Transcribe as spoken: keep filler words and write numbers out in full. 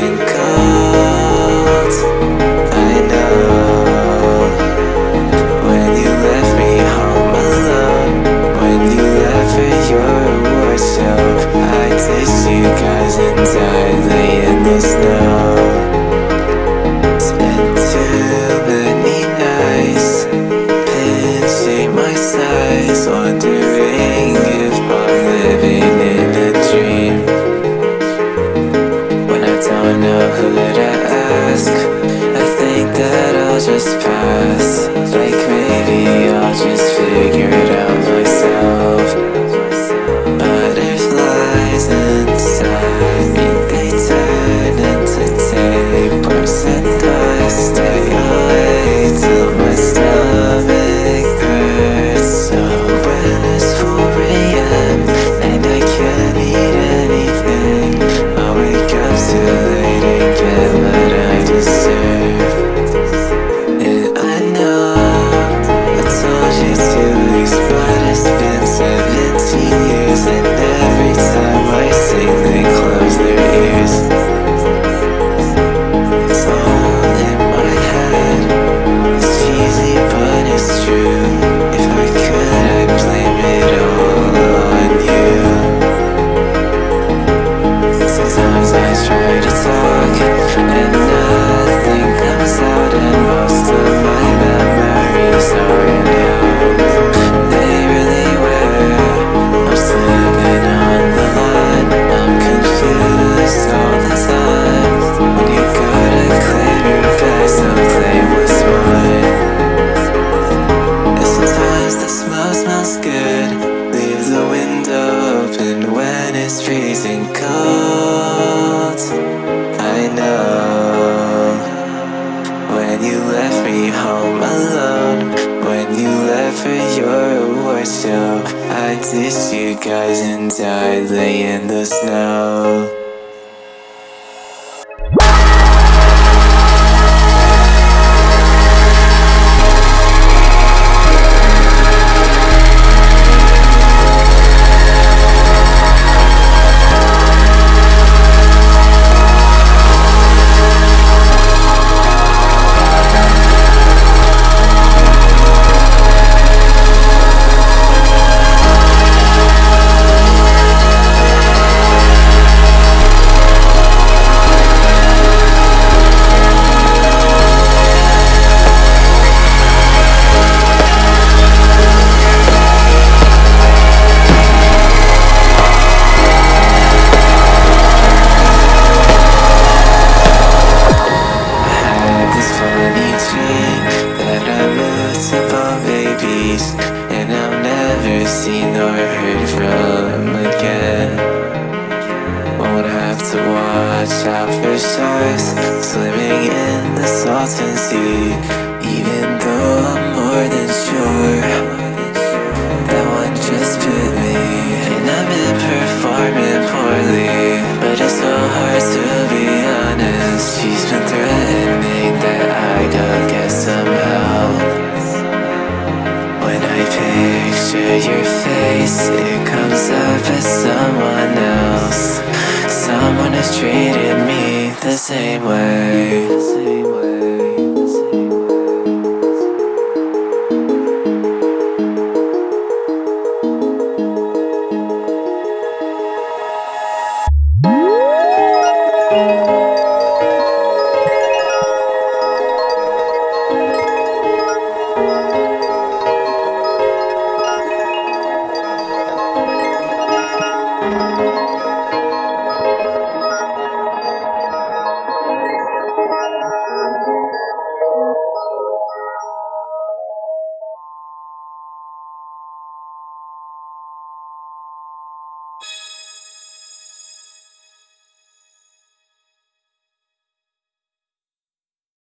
freezing cold. I know when you left me home alone, when you left for your award show, I ditched you guys and died laying in the snow. Spent too many nights pinching my size, wondering if I'm living in a dream. When I don't know who to ask, I think that I'll just pass. Like maybe I'll just figure it out myself. Butterflies inside me, they turn into tapeworms, and I stay awake till my stomach hurts. So when it's four a m and I can't eat anything, I'll wake up too late and get what I deserve. And I know I told you two weeks, but it's been seventeen years, and every time I sing they close their ears. It's all in my head, it's cheesy but it's true. If I could, I'd blame it all on you. Sometimes I try to talk and nothing comes out, and most of my memories are in hell. They really were. I'm slipping on the line, I'm confused all the time. When you gotta clear your back, some claim was mine. And sometimes the smell smells good, leave the window open when it's freezing cold. I know when you left me home alone, when you left for your award show, I ditched you guys and died laying in the snow. And I'll never see nor heard from again. Won't have to watch out for sharks swimming in the salton sea, even though I'm more than sure that one just bit me. And I've been performing poorly, but it's so hard to be honest. She's been threatening that I don't get some help. When I picture your face, it comes up as someone else, someone who's treated me the same way.